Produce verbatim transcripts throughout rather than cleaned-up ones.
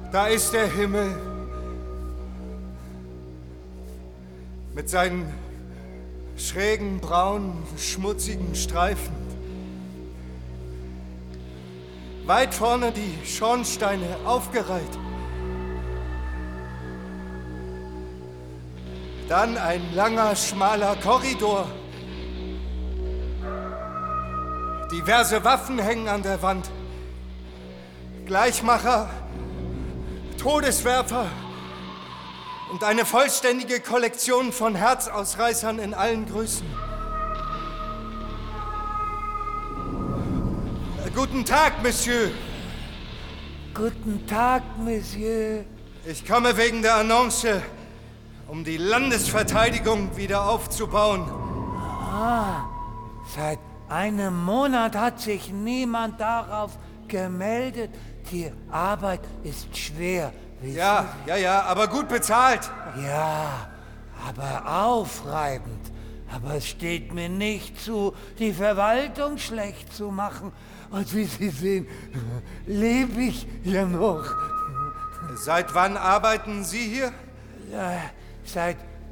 Da ist der Himmel mit seinen schrägen, braunen, schmutzigen Streifen. Weit vorne die Schornsteine aufgereiht. Dann ein langer, schmaler Korridor. Diverse Waffen hängen an der Wand. Gleichmacher, Todeswerfer und eine vollständige Kollektion von Herzausreißern in allen Größen. Guten Tag, Monsieur. Guten Tag, Monsieur. Ich komme wegen der Annonce, um die Landesverteidigung wieder aufzubauen. Ah, seit einem Monat hat sich niemand darauf gemeldet. Die Arbeit ist schwer. Ja, ja, ja, aber gut bezahlt. Ja, aber aufreibend. Aber es steht mir nicht zu, die Verwaltung schlecht zu machen. Und wie Sie sehen, lebe ich ja noch. Seit wann arbeiten Sie hier? Ja, seit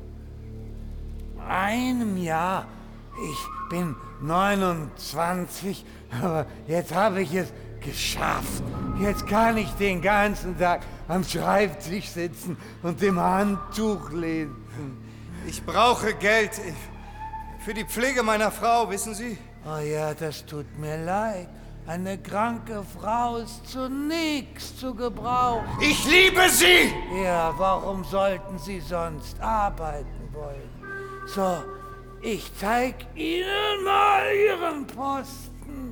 einem Jahr. Ich bin neunundzwanzig, aber jetzt habe ich es geschafft. Jetzt kann ich den ganzen Tag am Schreibtisch sitzen und im Handtuch lesen. Ich brauche Geld für die Pflege meiner Frau, wissen Sie? Oh ja, das tut mir leid. Eine kranke Frau ist zu nichts zu gebrauchen. Ich liebe Sie! Ja, warum sollten Sie sonst arbeiten wollen? So, ich zeig Ihnen mal Ihren Posten.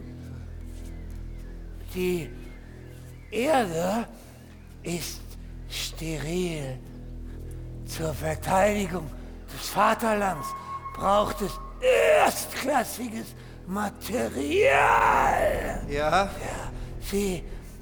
Die Erde ist steril. Zur Verteidigung des Vaterlands braucht es erstklassiges Material. Ja? Ja, Sie,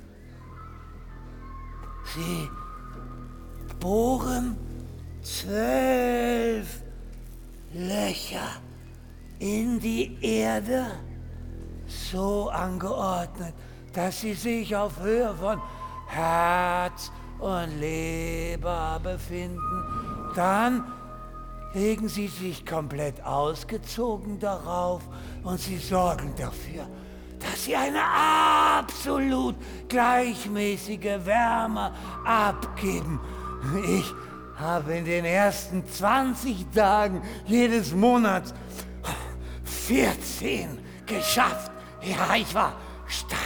Sie bohren zwölf Löcher in die Erde, so angeordnet, dass sie sich auf Höhe von Herz und Leber befinden. Dann legen sie sich komplett ausgezogen darauf und sie sorgen dafür, dass sie eine absolut gleichmäßige Wärme abgeben. Ich habe in den ersten zwanzig Tagen jedes Monats vierzehn geschafft. Ja, ich war stark.